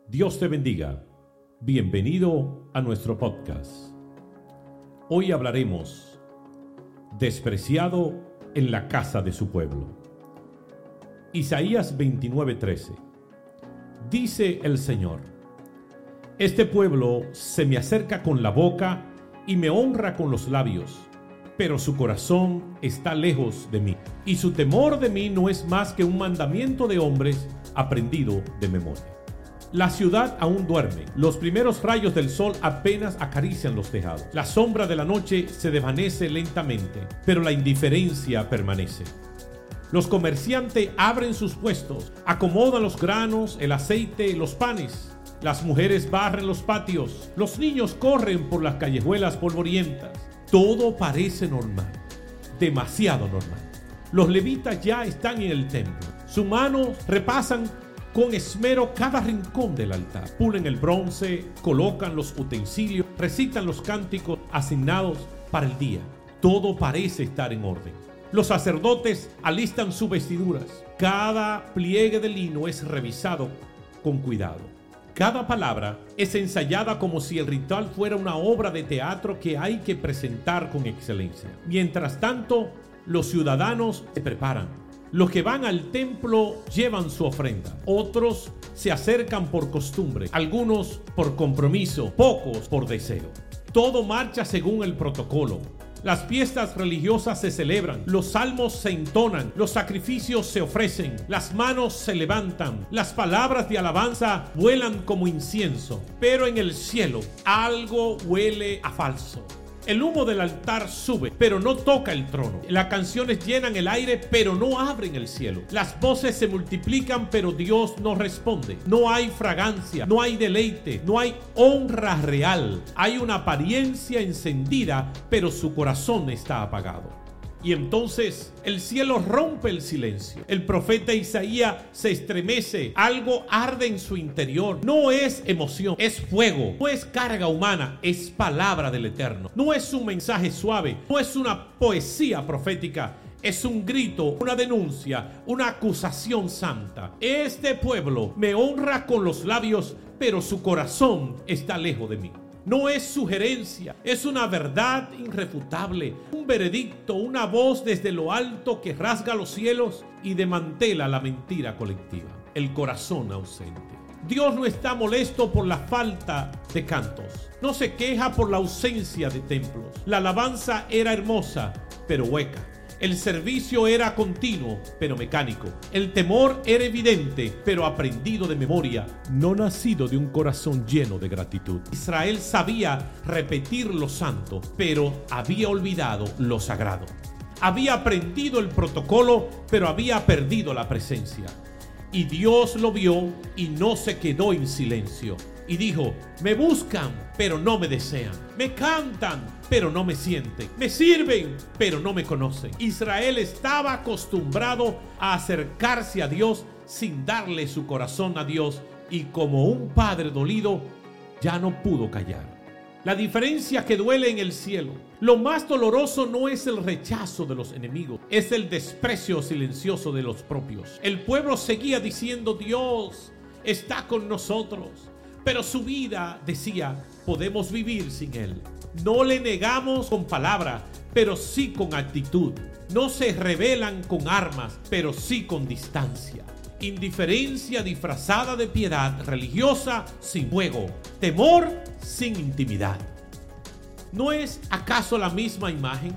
Dios te bendiga. Bienvenido a nuestro podcast. Hoy hablaremos despreciado en la casa de su pueblo. Isaías 29:13. Dice el Señor: este pueblo se me acerca con la boca y me honra con los labios, pero su corazón está lejos de mí, y su temor de mí no es más que un mandamiento de hombres aprendido de memoria. La ciudad aún duerme, los primeros rayos del sol apenas acarician los tejados. La sombra de la noche se desvanece lentamente, pero la indiferencia permanece. Los comerciantes abren sus puestos, acomodan los granos, el aceite, los panes. Las mujeres barren los patios, los niños corren por las callejuelas polvorientas. Todo parece normal, demasiado normal. Los levitas ya están en el templo. Sus manos repasan con esmero cada rincón del altar. Pulen el bronce, colocan los utensilios, recitan los cánticos asignados para el día. Todo parece estar en orden. Los sacerdotes alistan sus vestiduras. Cada pliegue de lino es revisado con cuidado. Cada palabra es ensayada como si el ritual fuera una obra de teatro que hay que presentar con excelencia. Mientras tanto, los ciudadanos se preparan. Los que van al templo llevan su ofrenda. Otros se acercan por costumbre, algunos por compromiso, pocos por deseo. Todo marcha según el protocolo. Las fiestas religiosas se celebran, los salmos se entonan, los sacrificios se ofrecen, las manos se levantan, las palabras de alabanza vuelan como incienso. Pero en el cielo algo huele a falso. El humo del altar sube, pero no toca el trono. Las canciones llenan el aire, pero no abren el cielo. Las voces se multiplican, pero Dios no responde. No hay fragancia, no hay deleite, no hay honra real. Hay una apariencia encendida, pero su corazón está apagado. Y entonces el cielo rompe el silencio. El profeta Isaías se estremece. Algo arde en su interior. No es emoción, es fuego. No es carga humana, es palabra del Eterno. No es un mensaje suave, no es una poesía profética. Es un grito, una denuncia, una acusación santa. Este pueblo me honra con los labios, pero su corazón está lejos de mí. No es sugerencia, es una verdad irrefutable, un veredicto, una voz desde lo alto que rasga los cielos y desmantela la mentira colectiva, el corazón ausente. Dios no está molesto por la falta de cantos, no se queja por la ausencia de templos. La alabanza era hermosa, pero hueca. El servicio era continuo, pero mecánico. El temor era evidente, pero aprendido de memoria, no nacido de un corazón lleno de gratitud. Israel sabía repetir lo santo, pero había olvidado lo sagrado. Había aprendido el protocolo, pero había perdido la presencia. Y Dios lo vio y no se quedó en silencio. Y dijo: me buscan, pero no me desean. Me cantan, pero no me sienten. Me sirven, pero no me conocen. Israel estaba acostumbrado a acercarse a Dios sin darle su corazón a Dios. Y como un padre dolido, ya no pudo callar. La diferencia que duele en el cielo. Lo más doloroso no es el rechazo de los enemigos, es el desprecio silencioso de los propios. El pueblo seguía diciendo: Dios está con nosotros. Pero su vida decía: podemos vivir sin Él. No le negamos con palabra, pero sí con actitud. No se rebelan con armas, pero sí con distancia. Indiferencia disfrazada de piedad religiosa sin fuego. Temor sin intimidad. ¿No es acaso la misma imagen?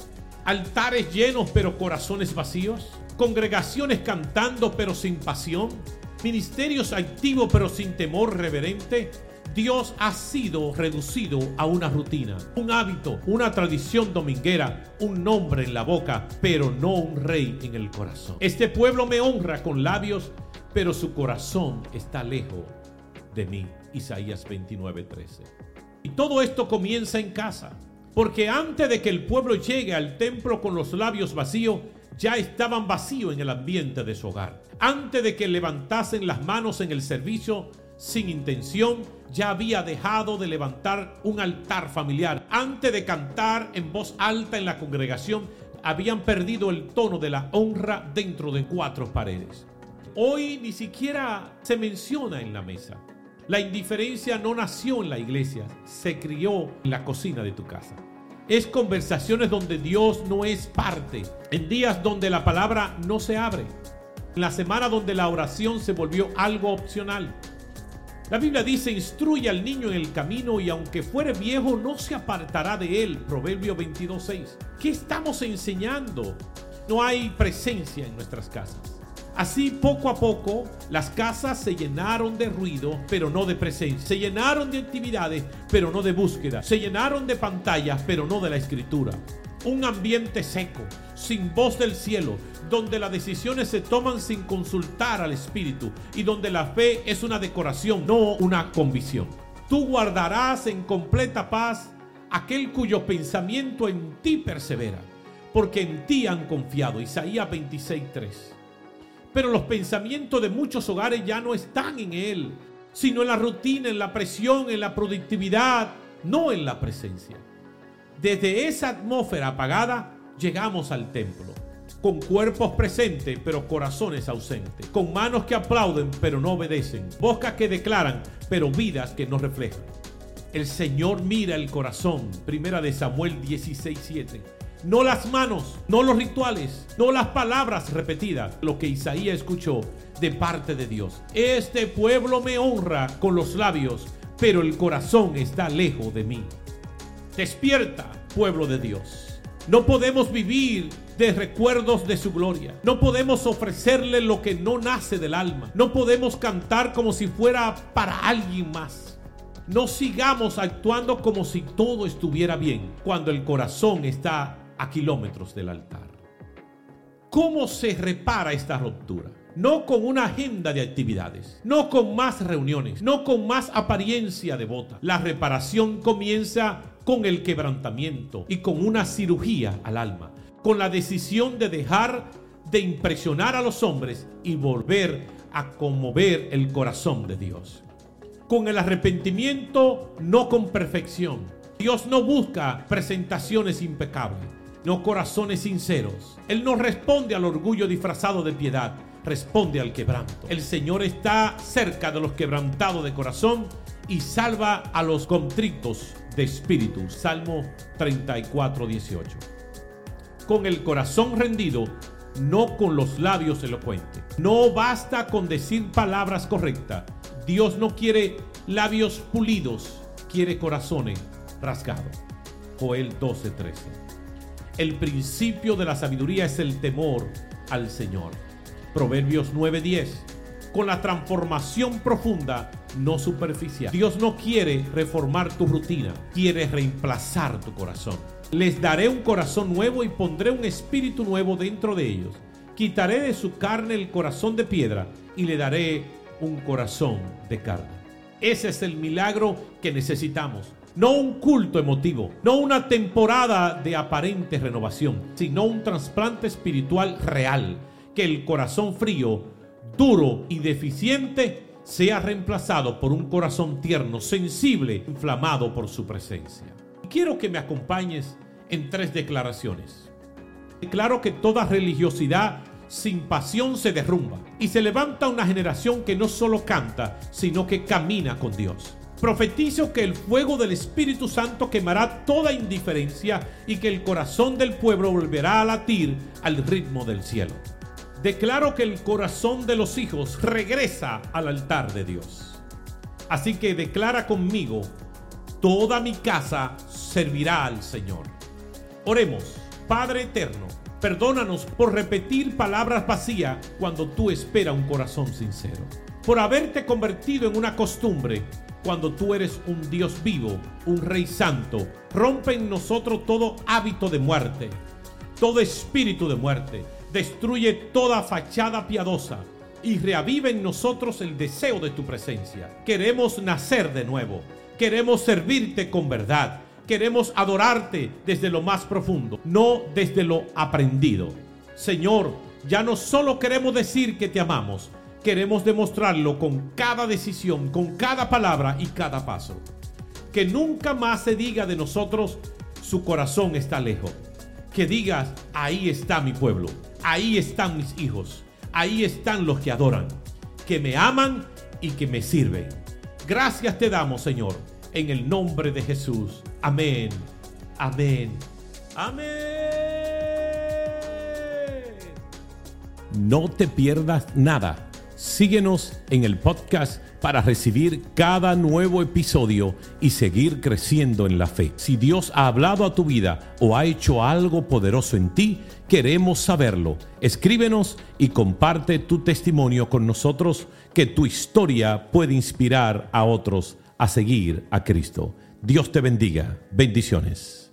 Altares llenos pero corazones vacíos. Congregaciones cantando pero sin pasión. Ministerios activos pero sin temor reverente. Dios ha sido reducido a una rutina, un hábito, una tradición dominguera, un nombre en la boca, pero no un rey en el corazón. Este pueblo me honra con labios, pero su corazón está lejos de mí. Isaías 29:13. Y todo esto comienza en casa, porque antes de que el pueblo llegue al templo con los labios vacíos, ya estaban vacíos en el ambiente de su hogar. Antes de que levantasen las manos en el servicio sin intención, ya había dejado de levantar un altar familiar. Antes de cantar en voz alta en la congregación, habían perdido el tono de la honra dentro de 4 paredes. Hoy ni siquiera se menciona en la mesa. La indiferencia no nació en la iglesia, se crió en la cocina de tu casa. Es conversaciones donde Dios no es parte, en días donde la palabra no se abre, en la semana donde la oración se volvió algo opcional. La Biblia dice: instruye al niño en el camino y aunque fuere viejo no se apartará de él. Proverbio 22:6. ¿Qué estamos enseñando? No hay presencia en nuestras casas. Así, poco a poco, las casas se llenaron de ruido, pero no de presencia. Se llenaron de actividades, pero no de búsqueda. Se llenaron de pantallas, pero no de la escritura. Un ambiente seco, sin voz del cielo, donde las decisiones se toman sin consultar al Espíritu y donde la fe es una decoración, no una convicción. Tú guardarás en completa paz aquel cuyo pensamiento en ti persevera, porque en ti han confiado. Isaías 26:3. Pero los pensamientos de muchos hogares ya no están en él, sino en la rutina, en la presión, en la productividad, no en la presencia. Desde esa atmósfera apagada llegamos al templo, con cuerpos presentes pero corazones ausentes, con manos que aplauden pero no obedecen, bocas que declaran pero vidas que no reflejan. El Señor mira el corazón, 1 Samuel 16:7. No las manos, no los rituales, no las palabras repetidas, lo que Isaías escuchó de parte de Dios. Este pueblo me honra con los labios, pero el corazón está lejos de mí. Despierta, pueblo de Dios. No podemos vivir de recuerdos de su gloria. No podemos ofrecerle lo que no nace del alma. No podemos cantar como si fuera para alguien más. No sigamos actuando como si todo estuviera bien, cuando el corazón está a kilómetros del altar. ¿Cómo se repara esta ruptura? No con una agenda de actividades, no con más reuniones, no con más apariencia devota. La reparación comienza con el quebrantamiento y con una cirugía al alma, con la decisión de dejar de impresionar a los hombres y volver a conmover el corazón de Dios. Con el arrepentimiento, no con perfección. Dios no busca presentaciones impecables, no corazones sinceros. Él no responde al orgullo disfrazado de piedad, responde al quebranto. El Señor está cerca de los quebrantados de corazón y salva a los contritos de espíritu. Salmo 34:18. Con el corazón rendido, no con los labios elocuentes. No basta con decir palabras correctas. Dios no quiere labios pulidos, quiere corazones rasgados. Joel 12:13. El principio de la sabiduría es el temor al Señor. Proverbios 9:10. Con la transformación profunda, no superficial. Dios no quiere reformar tu rutina, quiere reemplazar tu corazón. Les daré un corazón nuevo y pondré un espíritu nuevo dentro de ellos. Quitaré de su carne el corazón de piedra y le daré un corazón de carne. Ese es el milagro que necesitamos. No un culto emotivo, no una temporada de aparente renovación, sino un trasplante espiritual real. Que el corazón frío, duro y deficiente sea reemplazado por un corazón tierno, sensible, inflamado por su presencia. Quiero que me acompañes en 3 declaraciones. Declaro que toda religiosidad sin pasión se derrumba y se levanta una generación que no solo canta, sino que camina con Dios. Profetizo que el fuego del Espíritu Santo quemará toda indiferencia y que el corazón del pueblo volverá a latir al ritmo del cielo. Declaro que el corazón de los hijos regresa al altar de Dios. Así que declara conmigo: toda mi casa servirá al Señor. Oremos. Padre eterno, perdónanos por repetir palabras vacías cuando tú esperas un corazón sincero. Por haberte convertido en una costumbre cuando tú eres un Dios vivo, un Rey Santo. Rompe en nosotros todo hábito de muerte, todo espíritu de muerte. Destruye toda fachada piadosa y reaviva en nosotros el deseo de tu presencia. Queremos nacer de nuevo. Queremos servirte con verdad. Queremos adorarte desde lo más profundo, no desde lo aprendido. Señor, ya no solo queremos decir que te amamos, queremos demostrarlo con cada decisión, con cada palabra y cada paso. Que nunca más se diga de nosotros: su corazón está lejos. Que digas: ahí está mi pueblo, ahí están mis hijos, ahí están los que adoran, que me aman y que me sirven. Gracias te damos, Señor, en el nombre de Jesús. Amén, amén, amén. No te pierdas nada. Síguenos en el podcast para recibir cada nuevo episodio y seguir creciendo en la fe. Si Dios ha hablado a tu vida o ha hecho algo poderoso en ti, queremos saberlo. Escríbenos y comparte tu testimonio con nosotros, que tu historia puede inspirar a otros a seguir a Cristo. Dios te bendiga. Bendiciones.